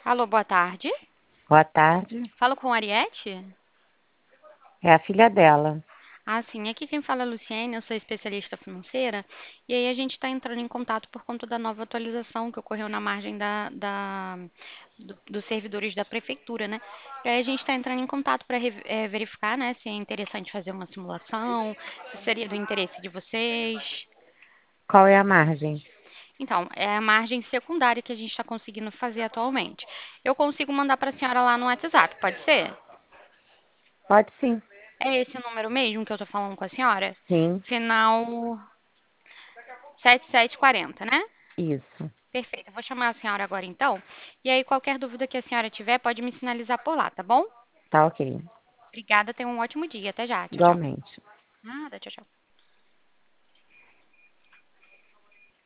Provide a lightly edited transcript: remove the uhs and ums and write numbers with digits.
Alô, boa tarde. Boa tarde. Falo com a Ariete? É a filha dela. Ah, sim. Aqui quem fala é a Luciene, eu sou especialista financeira. E aí a gente está entrando em contato por conta da nova atualização que ocorreu na margem dos servidores da prefeitura, né? E aí a gente está entrando em contato para verificar, né, se é interessante fazer uma simulação, se seria do interesse de vocês. Qual é a margem? Então, é a margem secundária que a gente está conseguindo fazer atualmente. Eu consigo mandar para a senhora lá no WhatsApp, pode ser? Pode sim. É esse o número mesmo que eu tô falando com a senhora? Sim, Final 7740, né? isso. Perfeito. Eu vou chamar a senhora agora então. E aí, qualquer dúvida que a senhora tiver, pode me sinalizar por lá, tá bom? Tá ok. Obrigada, tenha um ótimo dia. Até já. Tchau, tchau. Igualmente. Nada, tchau, tchau.